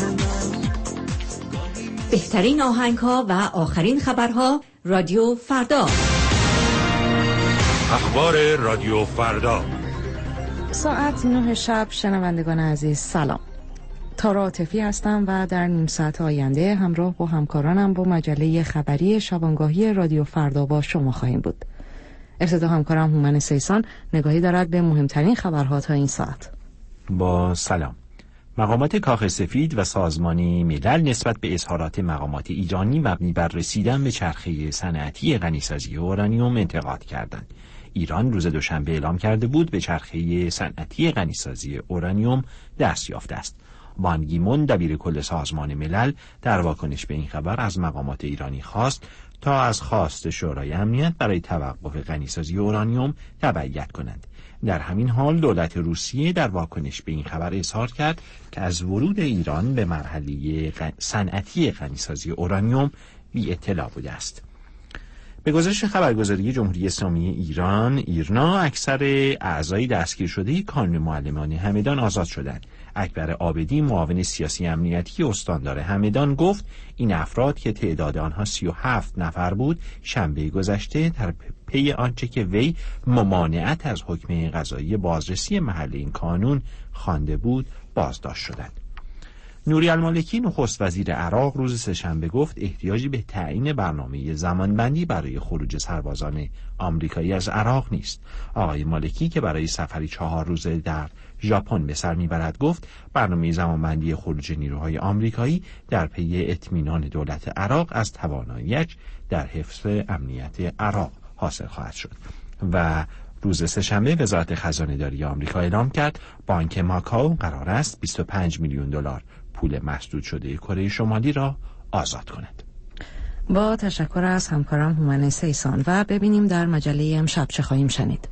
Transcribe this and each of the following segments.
بهترین آهنگ‌ها و آخرین خبرها رادیو فردا. اخبار رادیو فردا. ساعت 9 شب. شنوندگان عزیز سلام. تارا عاطفی هستم و در نیم ساعت آینده همراه با همکارانم با مجله خبری شبانگاهی رادیو فردا با شما خواهیم بود. ابتدا همکارم هومن سیسان نگاهی دارد به مهمترین خبرها تا این ساعت. با سلام. مقامات کاخ سفید و سازمان ملل نسبت به اظهارات مقامات ایرانی مبنی بر رسیدن به چرخه صنعتی غنیسازی اورانیوم انتقاد کردند. ایران روز دوشنبه اعلام کرده بود به چرخه صنعتی غنیسازی اورانیوم دست یافته است. بان کی مون دبیر کل سازمان ملل در واکنش به این خبر از مقامات ایرانی خواست تا از خواست شورای امنیت برای توقف غنیسازی اورانیوم تبعیت کنند. در همین حال دولت روسیه در واکنش به این خبر اظهار کرد که از ورود ایران به مرحله صنعتی غنیسازی اورانیوم بی اطلاع بوده است. به گزارش خبرگزاری جمهوری اسلامی ایران ایرنا اکثر اعضای دستگیر شده کانون معلمان همدان آزاد شدند. اکبر عابدی معاون سیاسی امنیتی استاندار همدان گفت این افراد که تعداد آنها 37 نفر بود شنبه گذشته در پی آنچه که وی ممانعت از حکم قضایی بازرسی محل این کانون خوانده بود بازداشت شدند. نوری المالکی نخست وزیر عراق روز سه‌شنبه گفت احتیاجی به تعیین برنامه زمانبندی برای خروج سربازان آمریکایی از عراق نیست. آقای مالکی که برای سفری 4 روزه در ژاپن به سر میبرد گفت برنامه زمانبندی خروج نیروهای آمریکایی در پی اطمینان دولت عراق از توانایی‌اش در حفظ امنیت عراق حاصل خواهد شد. و روز سه‌شنبه وزارت خزانه‌داری آمریکا اعلام کرد بانک ماکائو قرار است 25 میلیون دلار پول مسدود شده کره شمالی را آزاد کند. با تشکر از همکارم هومن سیسان و ببینیم در مجله امشب چه خواهیم شنید.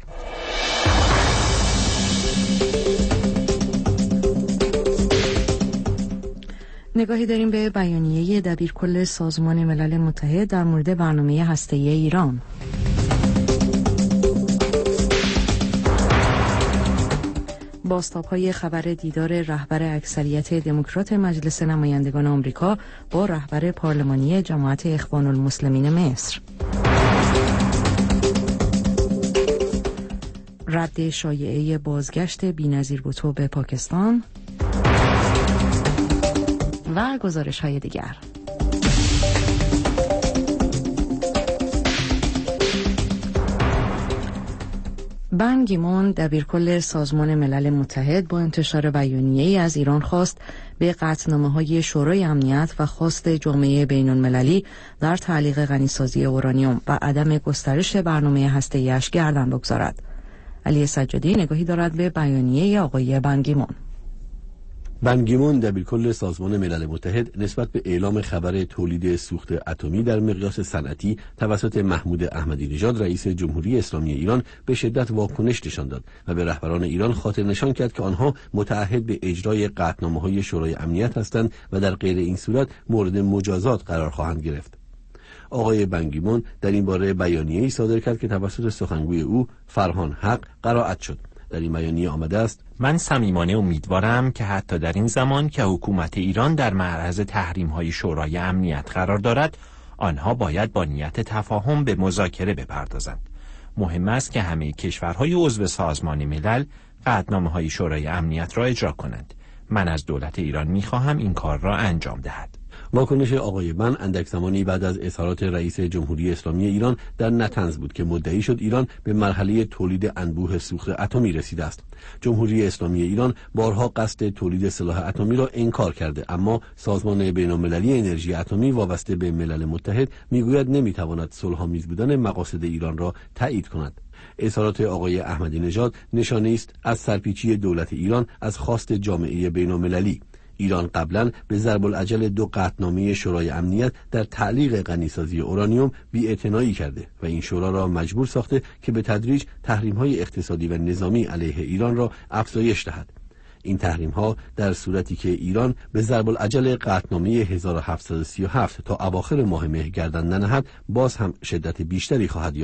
نگاهی داریم به بیانیه دبیرکل سازمان ملل متحد در مورد برنامه هسته‌ای ایران. بازتاب‌های خبر دیدار رهبر اکثریت دموکرات مجلس نمایندگان آمریکا با رهبر پارلمانی جماعت اخوان المسلمین مصر. رد شایعه بازگشت بی‌نظیر بوتو به پاکستان و گزارش‌های دیگر. بان کی مون دبیرکل سازمان ملل متحد با انتشار بیانیه‌ای از ایران خواست به قطعنامه‌های شورای امنیت و خواست جامعه بین‌المللی در تعلیق غنیسازی اورانیوم و عدم گسترش برنامه هسته‌ای‌اش گردن بگذارد. علی سجادی نگاهی دارد به بیانیه آقای بان کی مون. بان کی مون دبیرکل سازمان ملل متحد نسبت به اعلام خبر تولید سوخت اتمی در مقیاس صنعتی توسط محمود احمدی نژاد رئیس جمهوری اسلامی ایران به شدت واکنش نشان داد و به رهبران ایران خاطر نشان کرد که آنها متعهد به اجرای قطعنامه‌های شورای امنیت هستند و در غیر این صورت مورد مجازات قرار خواهند گرفت. آقای بان کی مون در این باره بیانیه‌ای صادر کرد که توسط سخنگوی او فرهان حق قرائت شد. در این بیانیه آمده است: من صمیمانه امیدوارم که حتی در این زمان که حکومت ایران در معرض تحریم‌های شورای امنیت قرار دارد، آنها باید با نیت تفاهم به مذاکره بپردازند. مهم است که همه کشورهای عضو سازمان ملل قطعنامه‌های شورای امنیت را اجرا کنند. من از دولت ایران می‌خواهم این کار را انجام دهد. واکنش آقای بان اندک زمانی بعد از اظهارات رئیس جمهوری اسلامی ایران در نطنز بود که مدعی شد ایران به مرحله تولید انبوه سوخت اتمی رسیده است. جمهوری اسلامی ایران بارها قصد تولید سلاح اتمی را انکار کرده، اما سازمان بین‌المللی انرژی اتمی وابسته به ملل متحد میگوید نمیتواند صلح‌آمیز بودن مقاصد ایران را تایید کند. اظهارات آقای احمدی نژاد نشانه است از سرپیچی دولت ایران از خواست جامعه بین‌المللی. ایران قبلا به ضرب العجل 2 قطعنامه شورای امنیت در تعلیق غنیسازی اورانیوم بی‌اعتنایی کرده و این شورا را مجبور ساخته که به تدریج تحریم‌های اقتصادی و نظامی علیه ایران را افزایش دهد. این تحریم‌ها در صورتی که ایران به ضرب العجل قطعنامه 1737 تا اواخر ماه مه گردن ننهد باز هم شدت بیشتری خواهد یافت.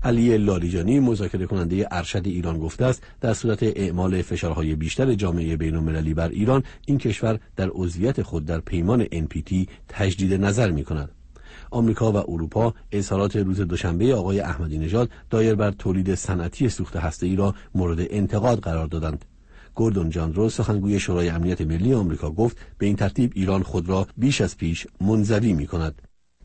علی لاریجانی مذاکره کننده ارشد ایران گفته است در صورت اعمال فشارهای بیشتر جامعه بین‌المللی بر ایران، این کشور در عضویت خود در پیمان NPT تجدید نظر می‌کند. آمریکا و اروپا اظهارات روز دوشنبه آقای احمدی نژاد دایر بر تولید صنعتی سوخت هسته‌ای را مورد انتقاد قرار دادند. گوردون جان روز، سخنگوی شورای امنیت ملی آمریکا، گفت به این ترتیب ایران خود را بیش از پیش منزوی می‌کند.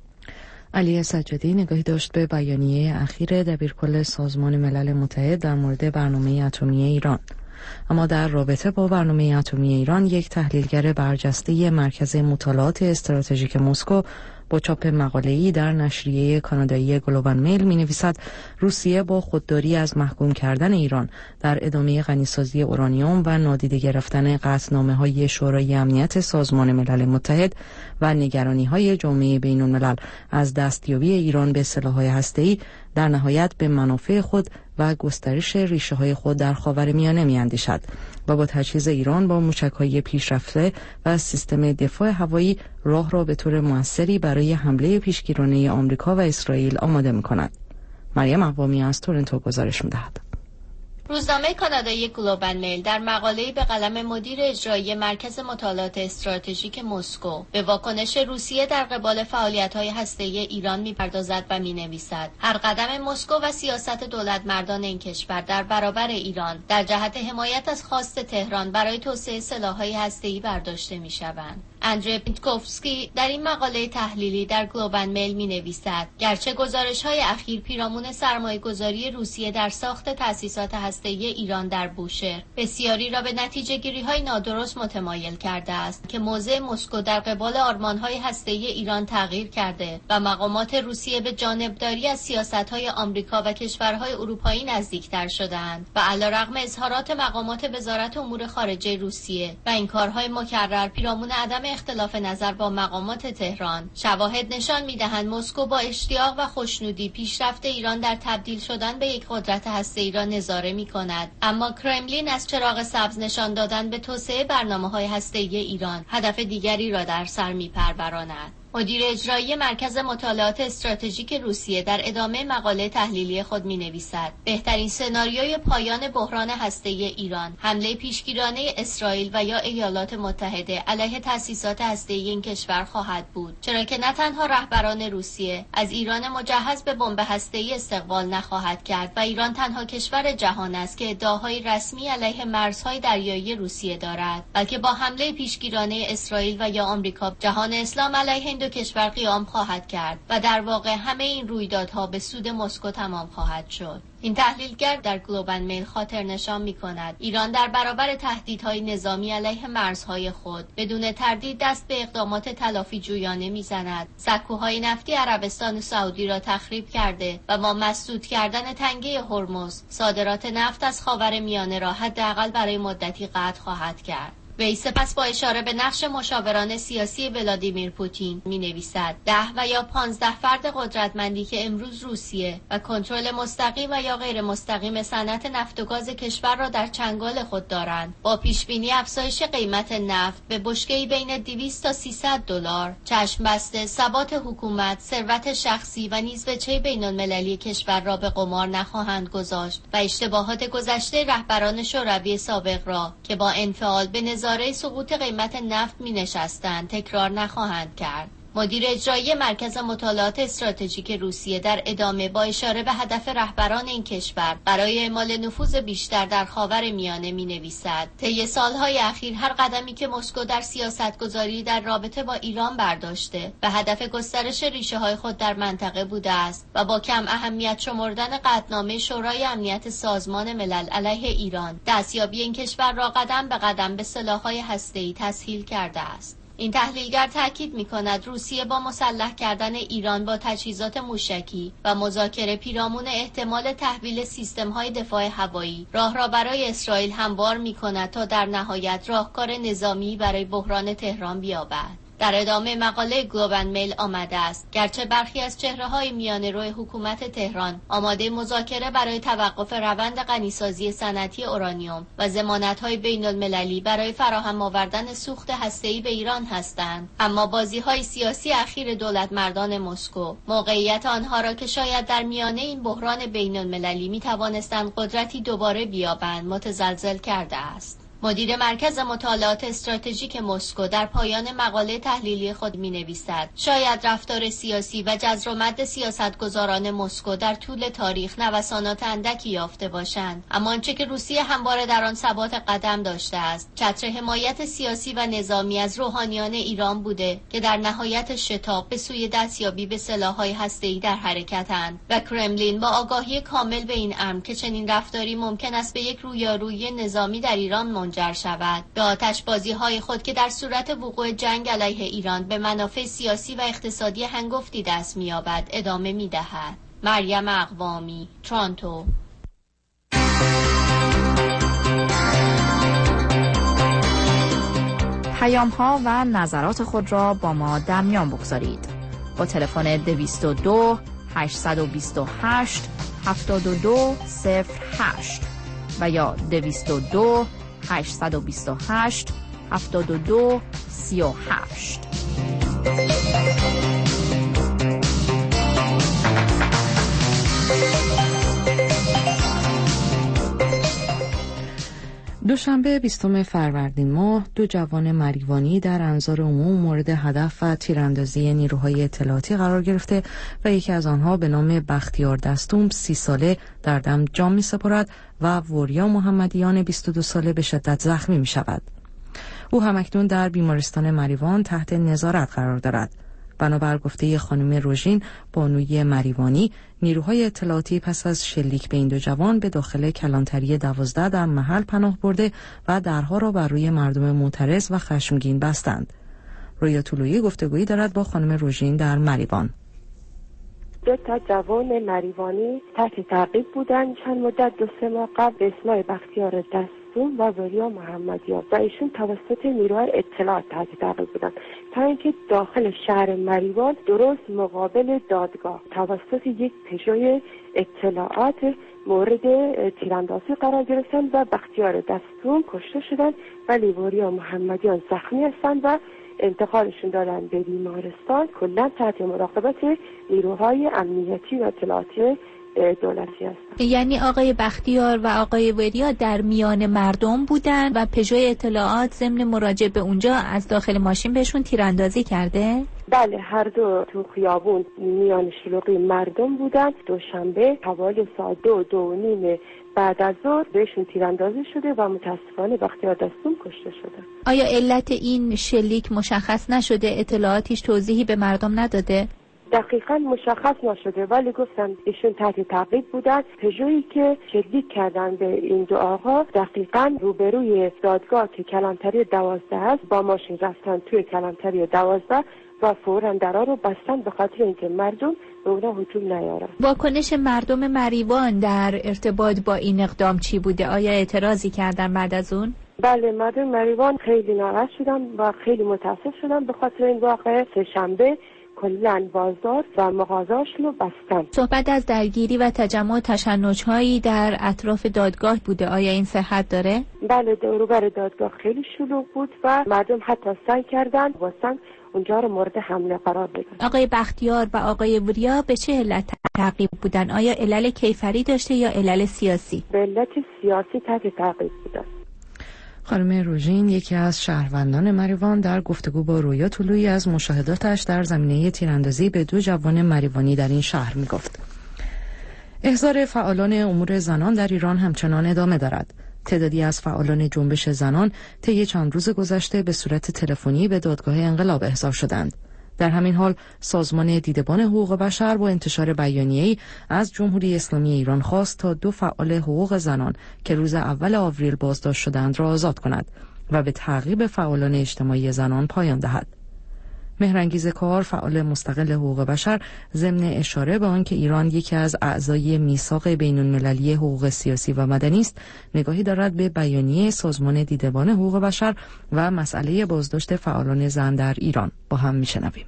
علی سجادی نگاهی داشت به بیانیه اخیر دبیرکل سازمان ملل متحد در مورد برنامه اتمی ایران. اما در رابطه با برنامه اتمی ایران، یک تحلیلگر برجسته مرکز مطالعات استراتژیک مسکو با چاپ مقاله‌ای در نشریه کانادایی گلوبال میل می‌نویسد روسیه با خودداری از محکوم کردن ایران در ادامه غنیسازی اورانیوم و نادیده گرفتن قطعنامه‌های شورای امنیت سازمان ملل متحد و نگرانی‌های جامعه بین‌الملل از دستیابی ایران به سلاح‌های هسته‌ای در نهایت به منافع خود و گسترش ریشه‌های خود در خاورمیانه می‌اندیشد و با تجهیز ایران با موشک‌های پیشرفته و سیستم دفاع هوایی راه را به طور موثری برای حمله پیشگیرانه آمریکا و اسرائیل آماده می‌کند. مریم اقوامی از تورنتو گزارش می‌دهد. روزنامه کانادایی گلوبال میل در مقاله‌ای به قلم مدیر اجرایی مرکز مطالعات استراتژیک مسکو به واکنش روسیه در قبال فعالیت‌های هسته‌ای ایران می‌پردازد و می‌نویسد هر قدم مسکو و سیاست دولتمردان این کشور در برابر ایران در جهت حمایت از خواست تهران برای توسعه سلاح‌های هسته‌ای برداشته می‌شوند. اندری پینتکوفسکی در این مقاله تحلیلی در گلوبال میل می‌نویسد گرچه گزارش‌های اخیر پیرامون سرمایه‌گذاری روسیه در ساخت تأسیسات هسته‌ای ایران در بوشهر بسیاری را به نتیجه‌گیری‌های نادرست متمایل کرده است که موضع مسکو در قبال آرمان‌های هسته‌ای ایران تغییر کرده و مقامات روسیه به جانبداری از سیاست‌های آمریکا و کشورهای اروپایی نزدیکتر شده‌اند و علیرغم اظهارات مقامات وزارت امور خارجه روسیه و این کارهای مکرر پیرامون عدم اختلاف نظر با مقامات تهران، شواهد نشان می‌دهند مسکو با اشتیاق و خوشنودی پیشرفت ایران در تبدیل شدن به یک قدرت هسته‌ای را نظاره می‌کند، اما کرملین از چراغ سبز نشان دادن به توسعه برنامه‌های هسته‌ای ایران هدف دیگری را در سر می‌پروراند. مدیر اجرایی مرکز مطالعات استراتژیک روسیه در ادامه مقاله تحلیلی خود می‌نویسد بهترین سناریوی پایان بحران هسته‌ای ایران حمله پیشگیرانه اسرائیل و یا ایالات متحده علیه تأسیسات هسته‌ای این کشور خواهد بود، چرا که نه تنها رهبران روسیه از ایران مجهز به بمب هسته‌ای استقبال نخواهد کرد و ایران تنها کشور جهان است که ادعاهای رسمی علیه مرزهای دریایی روسیه دارد، بلکه با حمله پیشگیرانه اسرائیل و یا آمریکا جهان اسلام علیه دو کشور قیام خواهد کرد و در واقع همه این رویدادها به سود مسکو تمام خواهد شد. این تحلیلگر در گلوبال میل خاطر نشان می‌کند ایران در برابر تهدیدهای نظامی علیه مرزهای خود بدون تردید دست به اقدامات تلافی جویانه می‌زند. سکوهای نفتی عربستان و سعودی را تخریب کرده و با مسدود کردن تنگه هرمز صادرات نفت از خاورمیانه را حداقل برای مدتی قطع خواهد کرد. وی سپس با اشاره به نقش مشاوران سیاسی ولادیمیر پوتین می‌نویسد 10 و یا 15 فرد قدرتمندی که امروز روسیه و کنترل مستقیم و یا غیر مستقیم صنعت نفت و گاز کشور را در چنگال خود دارند، با پیشبینی افزایش قیمت نفت به بشکه‌ای بین 200 تا 300 دلار، چشم بسته ثبات حکومت، ثروت شخصی و نیز وجهه بین‌المللی کشور را به قمار نخواهند گذاشت و اشتباهات گذشته رهبران شوروی سابق را که با انفعال به نظارت سقوط قیمت نفت می‌نشستند تکرار نخواهند کرد. مدیر اجرایی مرکز مطالعات استراتژیک روسیه در ادامه با اشاره به هدف رهبران این کشور برای اعمال نفوذ بیشتر در خاورمیانه می‌نویسد طی سالهای اخیر هر قدمی که مسکو در سیاستگذاری در رابطه با ایران برداشته به هدف گسترش ریشه‌های خود در منطقه بوده است و با کم اهمیت شمردن قطعنامه شورای امنیت سازمان ملل علیه ایران دستیابی این کشور را قدم به قدم به سلاح‌های هسته‌ای تسهیل کرده است. این تحلیلگر تاکید می‌کند روسیه با مسلح کردن ایران با تجهیزات موشکی و مذاکره پیرامون احتمال تحویل سیستم‌های دفاع هوایی راه را برای اسرائیل هموار می‌کند تا در نهایت راهکار نظامی برای بحران تهران بیابد. در ادامه مقاله گلوبال میل آمده است گرچه برخی از چهره‌های میانه‌رو حکومت تهران آماده مذاکره برای توقف روند غنیسازی صنعتی اورانیوم و ضمانت‌های بین‌المللی برای فراهم آوردن سوخت هسته‌ای به ایران هستند، اما بازی‌های سیاسی اخیر دولتمردان مسکو موقعیت آنها را که شاید در میانه این بحران بین‌المللی می‌توانستند قدرتی دوباره بیابند متزلزل کرده است. مدیر مرکز مطالعات استراتژیک مسکو در پایان مقاله تحلیلی خود می‌نویسد شاید رفتار سیاسی و جذر و مد سیاستگزاران مسکو در طول تاریخ نوسانات اندکی یافته باشند، اما آنچه که روسیه همواره در آن ثبات قدم داشته است چتر حمایت سیاسی و نظامی از روحانیان ایران بوده که در نهایت شتاب به سوی دستیابی به سلاح‌های هسته‌ای در حرکتند و کرملین با آگاهی کامل به این امر که چنین رفتاری ممکن است به یک رویارویی نظامی در ایران منجر شود، به آتش‌بازی‌های خود که در صورت وقوع جنگ علیه ایران به منافع سیاسی و اقتصادی هنگفتی دست می‌یابد ادامه می‌دهد. مریم اقوامی، تورنتو. پیام‌ها و نظرات خود را با ما در میان بگذارید. با تلفن 222 828 7208 و یا 222 828 7238. دوشنبه 20 فروردین ماه 2 جوان مریوانی در انظار عموم مورد هدف و تیراندازی نیروهای اطلاعاتی قرار گرفته و یکی از آنها به نام بختیار دستوم 30 ساله در دم جان می سپارد و وریا محمدیان 22 ساله به شدت زخمی می شود. او همکنون در بیمارستان مریوان تحت نظارت قرار دارد. بنابر گفته خانم روژین بانوی مریوانی، نیروهای اطلاعاتی پس از شلیک به این 2 جوان به داخل کلانتری 12 در محل پناه برده و درها را بر روی مردم معترض و خشمگین بستند. رویا طلویی گفتگویی دارد با خانم روژین در مریوان. 2 جوان مریوانی تحت تعقیب بودند چند مدت 2-3 ماه قبل به اسم بختیار دستوم و وریا محمدیان و ایشون توسط نیروهای اطلاعات تحت تعقیب بودند تا اینکه داخل شهر مریوان درست مقابل دادگاه توسط یک پژوی اطلاعات مورد تیراندازی قرار گرفتند و بختیار دستوم کشته شدند ولی وریا محمدیان زخمی هستند و انتقالشون دادن به بیمارستان. کلا تحت مراقبت نیروهای امنیتی و اطلاعاتی دولتی هستند. یعنی آقای بختیار و آقای وریا در میان مردم بودن و پژوی اطلاعات ضمن مراجعه به اونجا از داخل ماشین بهشون تیراندازی کرده؟ بله، هر دو تو خیابون میان شلوغی مردم بودن. دوشنبه حوالی ساعت 2-2:30 بعد از ظهر بهشون تیراندازی شده و متاسفانه بختیار دستوم کشته شده. آیا علت این شلیک مشخص نشده؟ اطلاعاتیش توضیحی به مردم نداده؟ دقیقاً مشخص نشده ولی گفتن ایشون تحت تعقیب بودن. پژویی که شلیک کردن به این 2 آقا دقیقاً روبروی دادگاه که کلانتری 12 است با ماشین رفتن توی کلانتری 12 و فوراً درا رو بستن به خاطر اینکه مردم به اونا هجوم نیارن. واکنش مردم مریوان در ارتباط با این اقدام چی بوده؟ آیا اعتراضی کردن بعد از اون؟ بله، مردم مریوان خیلی ناراحت شدن و خیلی متاسف شدن به خاطر این واقعه. سه‌شنبه کلاً بازار و مغازه‌هاشون رو بستن. صحبت از درگیری و تجمع تشنج‌هایی در اطراف دادگاه بوده. آیا این صحت داره؟ بله، دوروبر دادگاه خیلی شلوغ بود و مردم حتی سعی کردن واسن اونجا رو مورد حمله قرار بدن. آقای بختیار و آقای وریا به چه علت تعقیب بودن؟ آیا علل کیفری داشته یا علل سیاسی؟ به علت سیاسی تحت تعقیب بودن. خانم روژین، یکی از شهروندان مریوان، در گفتگو با رویا طلویی از مشاهداتش در زمینه تیراندازی به 2 جوان مریوانی در این شهر میگفت. احضار فعالان امور زنان در ایران همچنان ادامه دارد. تعدادی از فعالان جنبش زنان طی چند روز گذشته به صورت تلفنی به دادگاه انقلاب احضار شدند. در همین حال سازمان دیدبان حقوق بشر با انتشار بیانیه‌ای از جمهوری اسلامی ایران خواست تا 2 فعال حقوق زنان که روز اول آوریل بازداشت شدند را آزاد کند و به تعقیب فعالان اجتماعی زنان پایان دهد. مهرانگیز کار، فعال مستقل حقوق بشر، ضمن اشاره به آنکه ایران یکی از اعضای میثاق بین‌المللی حقوق سیاسی و مدنی است، نگاهی دارد به بیانیه سازمان دیدبان حقوق بشر و مسئله بازداشت فعالان زن در ایران. با هم میشنویم.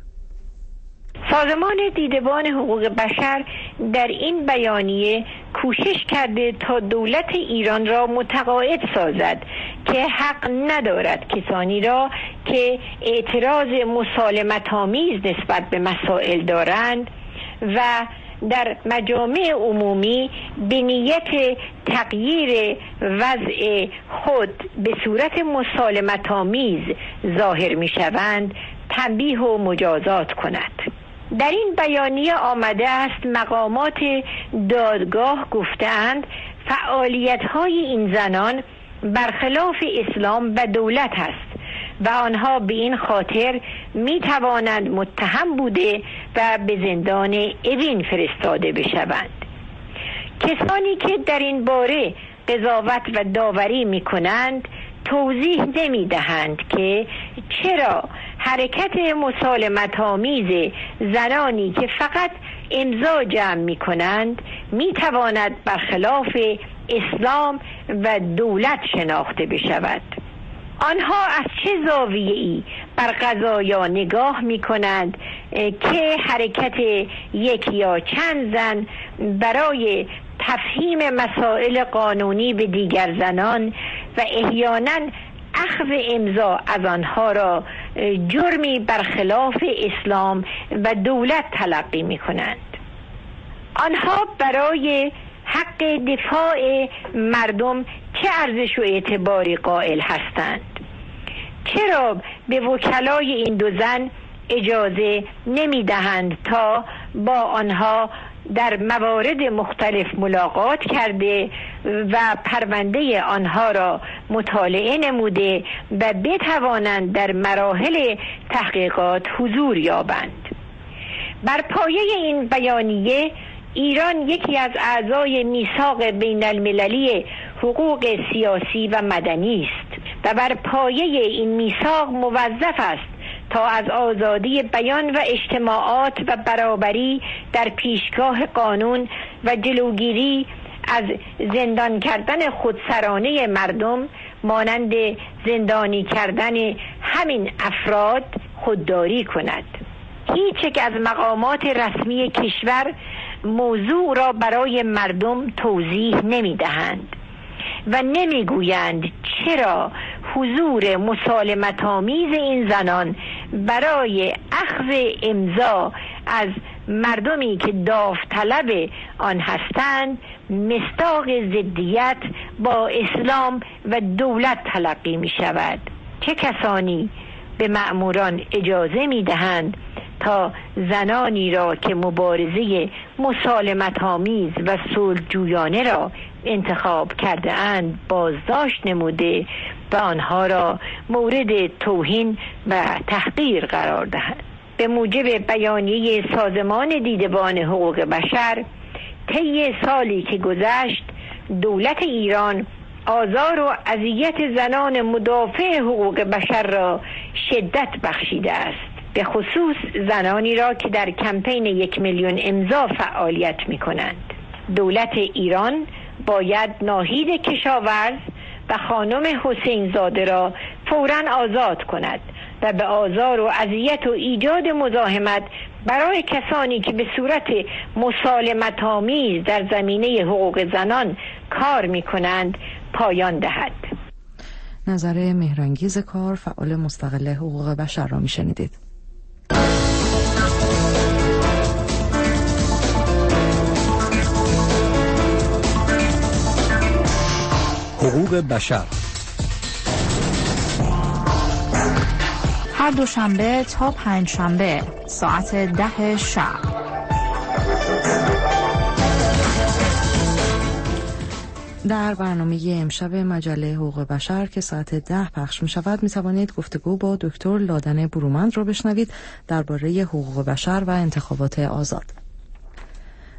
سازمان دیدبان حقوق بشر در این بیانیه کوشش کرده تا دولت ایران را متقاعد سازد که حق ندارد کسانی را که اعتراض مسالمت‌آمیز نسبت به مسائل دارند و در مجامع عمومی به نیت تغییر وضع خود به صورت مسالمت‌آمیز ظاهر می‌شوند تنبیه و مجازات کند. در این بیانیه آمده است مقامات دادگاه گفتند فعالیت‌های این زنان برخلاف اسلام و دولت است و آنها به این خاطر می توانند متهم بوده و به زندان اوین فرستاده بشوند. کسانی که در این باره قضاوت و داوری می کنند توضیح نمی دهند که چرا حرکت مسالمت‌آمیز زنانی که فقط امضا جمع می کنند می تواند برخلاف اسلام و دولت شناخته بشود. آنها از چه زاویه‌ای بر قضایا نگاه می کنند که حرکت یک یا چند زن برای تفهیم مسائل قانونی به دیگر زنان و احیانا اخذ امضا از آنها را جرمی برخلاف اسلام و دولت تلقی می کنند. آنها برای حق دفاع مردم چه ارزش و اعتباری قائل هستند؟ چرا به وکلای این دو زن اجازه نمی دهند تا با آنها در موارد مختلف ملاقات کرده و پرونده آنها را مطالعه نموده و بتوانند در مراحل تحقیقات حضور یابند؟ بر پایه این بیانیه ایران یکی از اعضای میثاق بین المللی حقوق سیاسی و مدنی است و بر پایه این میثاق موظف است تا از آزادی بیان و اجتماعات و برابری در پیشگاه قانون و جلوگیری از زندان کردن خودسرانه مردم مانند زندانی کردن همین افراد خودداری کند. هیچ یک از مقامات رسمی کشور موضوع را برای مردم توضیح نمی دهند و نمی گویند چرا حضور مسالمت‌آمیز این زنان برای اخذ امضا از مردمی که داوطلب آن هستند مصداق ضدیت با اسلام و دولت تلقی می شود. چه کسانی به مأموران اجازه می دهند تا زنانی را که مبارزه مسالمت‌آمیز و صلح‌جویانه را انتخاب کرده اند بازداشت نموده و آنها را مورد توهین و تحقیر قرار دهند؟ به موجب بیانیه سازمان دیدبان حقوق بشر طی سالی که گذشت دولت ایران آزار و اذیت زنان مدافع حقوق بشر را شدت بخشیده است، به خصوص زنانی را که در کمپین 1 میلیون امضا فعالیت می کنند. دولت ایران باید ناهید کشاورز و خانم حسین زاده را فوراً آزاد کند و به آزار و اذیت و ایجاد مزاحمت برای کسانی که به صورت مسالمت‌آمیز در زمینه حقوق زنان کار می کنند پایان دهد. نظر مهرانگیز کار، فعال مستقل حقوق بشر را می شنیدید. حقوق بشر هر دوشنبه تا پنجشنبه ساعت 10 شب. در برنامه امشب مجله حقوق بشر که ساعت 10 پخش می شود می توانید گفتگو با دکتر لادن برومند را بشنوید درباره حقوق بشر و انتخابات آزاد.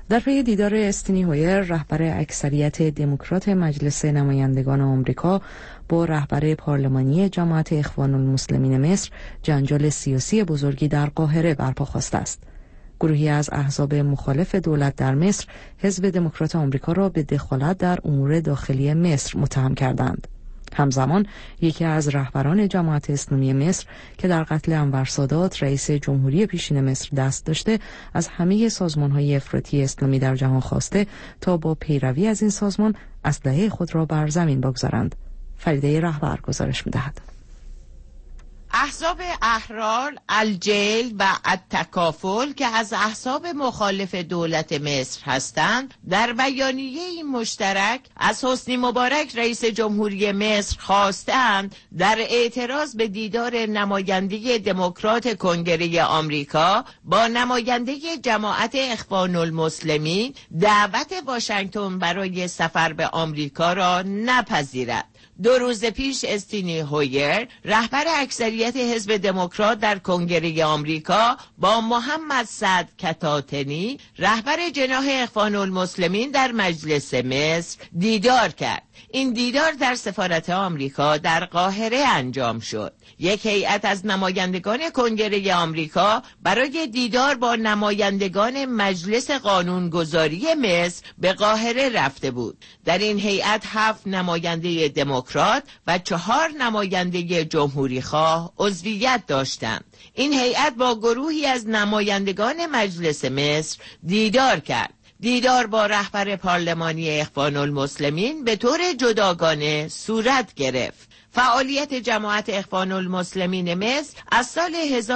در پی دیدار استینی هویر، رهبر اکثریت دموکرات مجلس نمایندگان آمریکا با رهبر پارلمانی جماعت اخوان المسلمین مصر، جنجال سیاسی بزرگی در قاهره برپا خواسته است. گروهی از احزاب مخالف دولت در مصر، حزب دموکرات آمریکا را به دخالت در امور داخلی مصر متهم کردند. همزمان یکی از رهبران جماعت اسلامی مصر که در قتل انور سادات رئیس جمهوری پیشین مصر دست داشته، از همه سازمان‌های افراطی اسلامی در جهان خواسته تا با پیروی از این سازمان اسلحه خود را بر زمین بگذارند. فریده رهبر گزارش می‌دهد. احزاب احرار، الجیل و التکافل که از احزاب مخالف دولت مصر هستند، در بیانیه مشترک از حسنی مبارک رئیس جمهوری مصر خواستند در اعتراض به دیدار نماینده دموکرات کنگره آمریکا با نماینده جماعت اخوان المسلمین دعوت واشنگتن برای سفر به آمریکا را نپذیرد. 2 روز پیش استینی هویر، رهبر اکثریت حزب دموکرات در کنگره آمریکا، با محمد سعد کتاتنی، رهبر جناح اخوان المسلمین در مجلس مصر دیدار کرد. این دیدار در سفارت آمریکا در قاهره انجام شد. یک هیئت از نمایندگان کنگره آمریکا برای دیدار با نمایندگان مجلس قانونگذاری مصر به قاهره رفته بود. در این هیئت 7 نماینده دموکرات و 4 نماینده جمهوریخواه عضویت داشتند. این هیئت با گروهی از نمایندگان مجلس مصر دیدار کرد. دیدار با رهبر پارلمانی اخوان المسلمین به طور جداگانه صورت گرفت. فعالیت جماعت اخوان المسلمین مصر از سال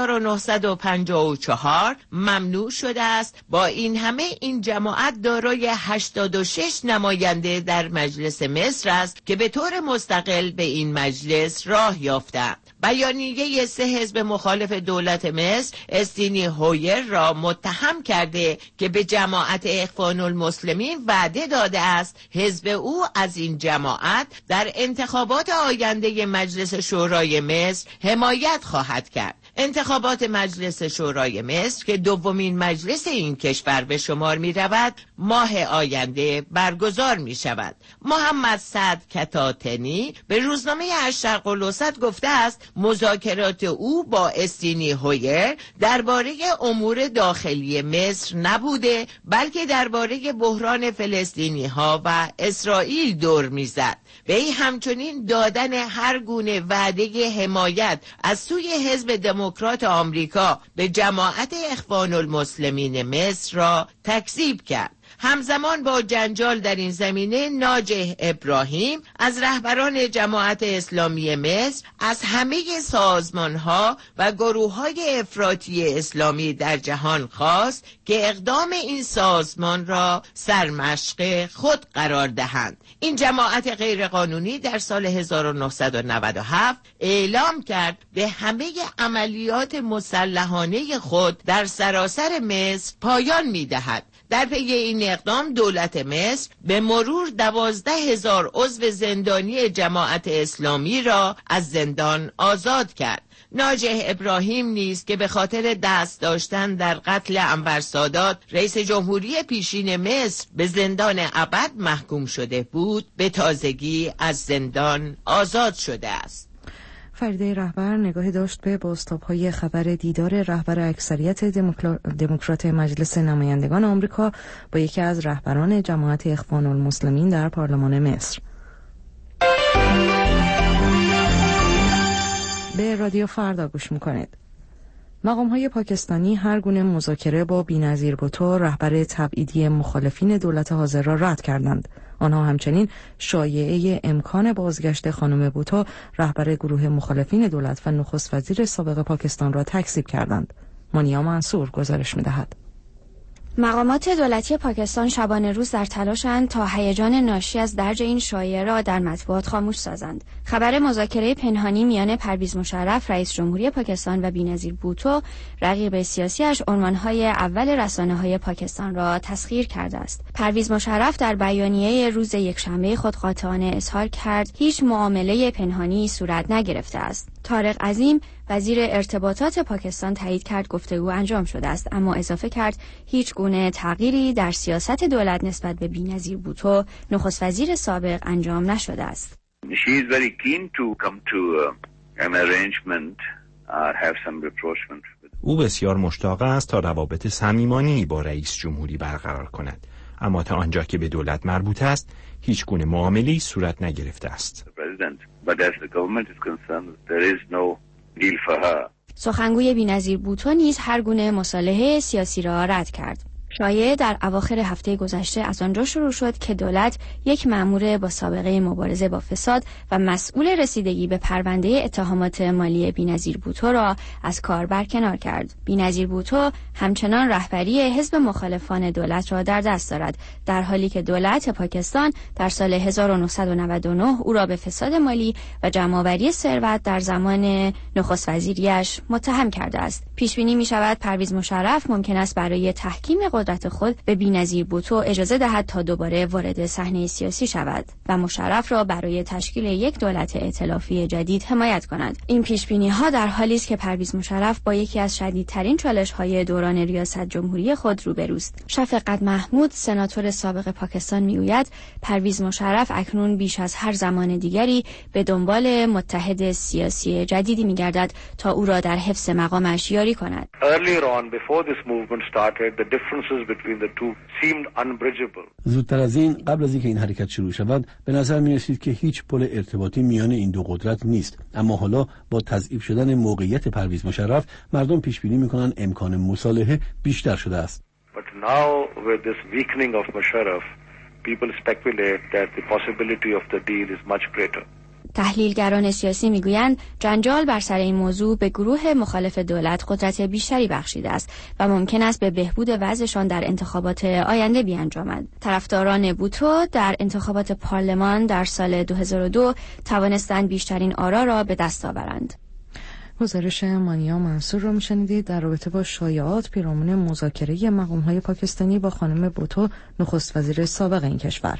1954 ممنوع شده است. با این همه این جماعت دارای 86 نماینده در مجلس مصر است که به طور مستقل به این مجلس راه یافتند. بیانیه 3 حزب مخالف دولت مصر استینی هویر را متهم کرده که به جماعت اخوان المسلمین وعده داده است حزب او از این جماعت در انتخابات آینده مجلس شورای مصر حمایت خواهد کرد. انتخابات مجلس شورای مصر که 2مین مجلس این کشور به شمار می رود، ماه آینده برگزار می شود. محمد سعد کتاتنی به روزنامه الشرق الاوسط گفته است مذاکرات او با استینی هویر درباره امور داخلی مصر نبوده، بلکه درباره بحران فلسطینی ها و اسرائیل دور می زد. وی همچنین دادن هر گونه وعده حمایت از سوی حزب دموکرات آمریکا به جماعت اخوان المسلمین مصر را تکذیب کرد. همزمان با جنجال در این زمینه، ناجح ابراهیم از رهبران جماعت اسلامی مصر از همه سازمانها و گروههای افراطی اسلامی در جهان خواست که اقدام این سازمان را سرمشق خود قرار دهند. این جماعت غیرقانونی در سال 1997 اعلام کرد به همه عملیات مسلحانه خود در سراسر مصر پایان می‌دهد. در پی این اقدام دولت مصر به مرور 12,000 عضو زندانی جماعت اسلامی را از زندان آزاد کرد. ناجح ابراهیم نیز که به خاطر دست داشتن در قتل انور سادات رئیس جمهوری پیشین مصر به زندان ابد محکوم شده بود، به تازگی از زندان آزاد شده است. فریده رهبر نگاهی داشت به بازتاب‌های خبر دیدار رهبر اکثریت دموکرات مجلس نمایندگان آمریکا با یکی از رهبران جماعت اخوان المسلمین در پارلمان مصر. به رادیو فردا گوش میکنید. مقام‌های پاکستانی هر گونه مذاکره با بی‌نظیر بوتو، رهبر تبعیدی مخالفین دولت حاضر را رد کردند. آنها همچنین شایعه امکان بازگشت خانم بوتو، رهبر گروه مخالفین دولت و نخست وزیر سابق پاکستان را تکذیب کردند. مانیا منصور گزارش می‌دهد. مقامات دولتی پاکستان شبانه روز در تلاشند تا هیجان ناشی از درج این شایعه را در مطبوعات خاموش سازند. خبر مذاکره پنهانی میان پرویز مشرف رئیس جمهوری پاکستان و بینظیر بوتو رقیب سیاسیش عنوانهای اول رسانه‌های پاکستان را تسخیر کرده است. پرویز مشرف در بیانیه روز یکشنبه خود قاطعانه اظهار کرد هیچ معامله پنهانی صورت نگرفته است. طارق عظیم وزیر ارتباطات پاکستان تایید کرد گفتگو انجام شده است، اما اضافه کرد هیچ گونه تغییری در سیاست دولت نسبت به بی‌نظیر بوتو نخست وزیر سابق انجام نشده است. She is very keen to come to an arrangement or have some rapprochement. او بسیار مشتاق است تا روابط صمیمانه‌ای با رئیس جمهوری برقرار کند، اما تا آنجا که به دولت مربوط است هیچ گونه معامله‌ای صورت نگرفته است. سخنگوی بی‌نظیر بوتو نیز هر گونه مصالحه سیاسی را رد کرد. شایعه در اواخر هفته گذشته از آنجا شروع شد که دولت یک مأمور با سابقه مبارزه با فساد و مسئول رسیدگی به پرونده اتهامات مالی بی‌نظیر بوتو را از کار برکنار کرد. بی‌نظیر بوتو همچنان رهبری حزب مخالفان دولت را در دست دارد، در حالی که دولت پاکستان در سال 1999 او را به فساد مالی و جمع‌آوری ثروت در زمان نخست وزیریش متهم کرده است. پیش بینی می‌شود پرویز مشرف ممکن است برای تحکیم قدرت خود به بی‌نظیر بوتو اجازه دهد تا دوباره وارد صحنه سیاسی شود و مشرف را برای تشکیل یک دولت ائتلافی جدید حمایت کند. این پیش بینی ها در حالی است که پرویز مشرف با یکی از شدیدترین چالش های دوران ریاست جمهوری خود روبروست. شفقت محمود سناتور سابق پاکستان میگوید پرویز مشرف اکنون بیش از هر زمان دیگری به دنبال متحد سیاسی جدیدی میگردد تا او را در حفظ مقامش یاری کند. زودتر از این، قبل از اینکه این حرکت شروع شود، به نظر می رسید که هیچ پل ارتباطی میان این دو قدرت نیست، اما حالا با تضعیف شدن موقعیت پرویز مشرف مردم پیش بینی میکنن امکان مصالحه بیشتر شده است. But now with this weakening of Musharraf, people speculate that the possibility of the deal is much greater. تحلیلگران سیاسی میگویند جنجال بر سر این موضوع به گروه مخالف دولت قدرت بیشتری بخشیده است و ممکن است به بهبود وضعشان در انتخابات آینده بیانجامد. طرفداران بوتو در انتخابات پارلمان در سال 2002 توانستند بیشترین آرا را به دست آورند. گزارش مانیا منصور رو میشنیدید در رابطه با شایعات پیرامون مذاکره مقام‌های پاکستانی با خانم بوتو، نخست وزیر سابق این کشور.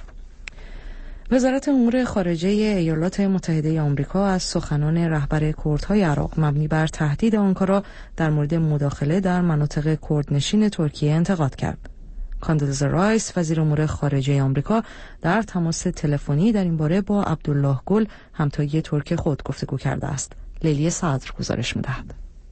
وزارت امور خارجه ایالات متحده آمریکا از سخنان رهبر کردهای عراق مبنی بر تهدید آنکارا در مورد مداخله در مناطق کردنشین ترکیه انتقاد کرد. کاندلیزا رایس وزیر امور خارجه آمریکا در تماس تلفنی در این باره با عبدالله گل همتای ترک خود گفتگو کرده است. لیلی صدر گزارش می‌دهد.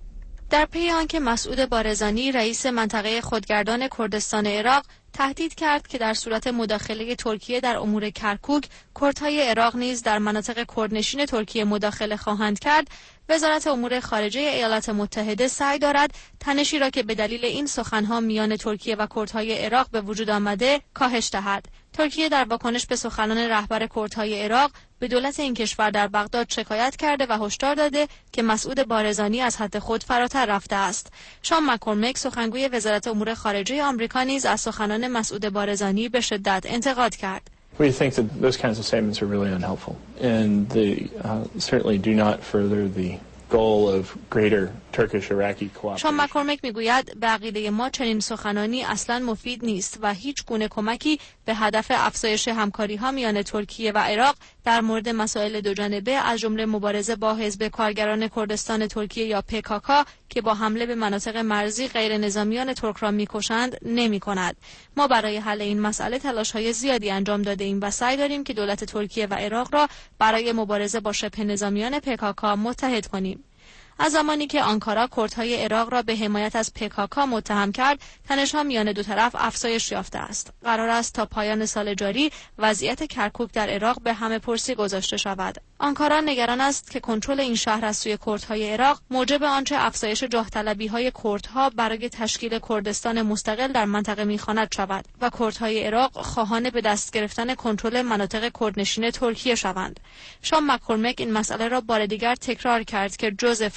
در پی آنکه مسعود بارزانی رئیس منطقه خودگردان کردستان عراق تهدید کرد که در صورت مداخله ترکیه در امور کرکوک، کردهای عراق نیز در مناطق کردنشین ترکیه مداخله خواهند کرد، وزارت امور خارجه ایالات متحده سعی دارد تنشی را که به دلیل این سخنها میان ترکیه و کردهای عراق به وجود آمده کاهش دهد. ترکیه در واکنش به سخنان رهبر کردهای عراق به دولت این کشور در بغداد شکایت کرده و هشدار داده که مسعود بارزانی از حد خود فراتر رفته است. شان مک‌کورمیک سخنگوی وزارت امور خارجه آمریکا نیز از سخنان مسعود بارزانی به شدت انتقاد کرد. We think that those kinds of statements are really unhelpful and they certainly do not further the goal of greater Turkish-Iraqi cooperation. شان مک‌کورمیک میگوید به عقیده ما چنین سخنانی اصلا مفید نیست و هیچ گونه کمکی به هدف افزایش همکاری‌ها میان ترکیه و عراق در مورد مسائل دوجانبه از جمله مبارزه با حزب کارگران کردستان ترکیه یا PKK که با حمله به مناطق مرزی غیر نظامیان ترک را می‌کشند نمی‌کند. ما برای حل این مسئله تلاش‌های زیادی انجام داده‌ایم و سعی داریم که دولت ترکیه و عراق را برای مبارزه با شبه نظامیان PKK متحد کنیم. از زمانی که آنکارا کردهای عراق را به حمایت از PKK متهم کرد، تنش‌ها میان دو طرف افزایش یافته است. قرار است تا پایان سال جاری وضعیت کرکوک در عراق به همه پرسی گذاشته شود. آنکارا نگران است که کنترل این شهر از سوی کردهای عراق موجب آنچه افزایش جاه طلبی‌های کردها برای تشکیل کردستان مستقل در منطقه می‌خواند شود و کردهای عراق خواهان به دست گرفتن کنترل مناطق کردنشین ترکیه شوند. شان مک‌کورمیک این مسئله را بار دیگر تکرار کرد که جوزف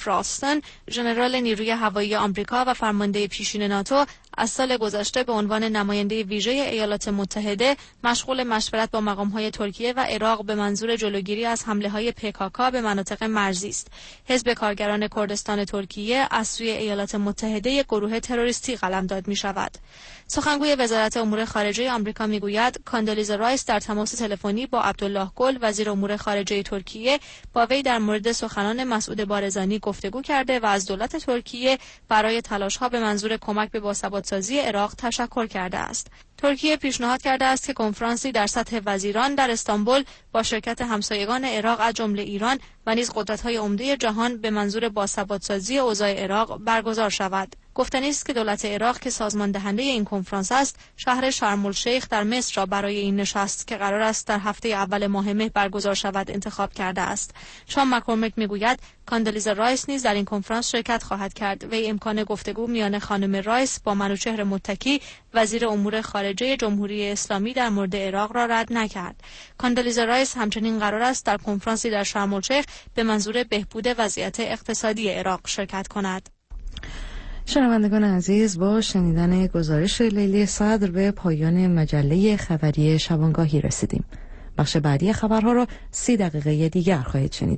رالستون، ژنرال نیروی هوایی آمریکا و فرمانده پیشین ناتو، از سال گذشته به عنوان نماینده ویژه ایالات متحده مشغول مشورت با مقام‌های ترکیه و عراق به منظور جلوگیری از حمله‌های PKK به مناطق مرزی است. حزب کارگران کردستان ترکیه از سوی ایالات متحده یک گروه تروریستی قلمداد می‌شود. سخنگوی وزارت امور خارجه آمریکا میگوید کاندالیزا رایس در تماس تلفنی با عبدالله گل وزیر امور خارجه ترکیه با وی در مورد سخنان مسعود بارزانی گفتگو کرده و از دولت ترکیه برای تلاش‌ها به منظور کمک به باثبات‌سازی عراق تشکر کرده است. ترکیه پیشنهاد کرده است که کنفرانسی در سطح وزیران در استانبول با شرکت همسایگان عراق از جمله ایران و نیز قدرت‌های عمده جهان به منظور باثبات‌سازی اوضاع عراق برگزار شود. گفتنی است که دولت عراق که سازمان دهنده این کنفرانس است، شهر شرم الشیخ در مصر را برای این نشست که قرار است در هفته اول ماه مه برگزار شود انتخاب کرده است. شام مک‌کورمیک میگوید کاندالیزا رایس نیز در این کنفرانس شرکت خواهد کرد و امکان گفتگو میان خانم رایس با منوچهر متکی وزیر امور خارجه جمهوری اسلامی در مورد عراق را رد نکرد. کاندالیزا رایس همچنین قرار است در کنفرانسی در شرم الشیخ به منظور بهبود وضعیت اقتصادی عراق شرکت کند. شنوندگان عزیز، با شنیدن گزارش لیلی صدر به پایان مجله خبری شبانگاهی رسیدیم. بخش بعدی خبرها را 30 دقیقه دیگر خواهید شنید.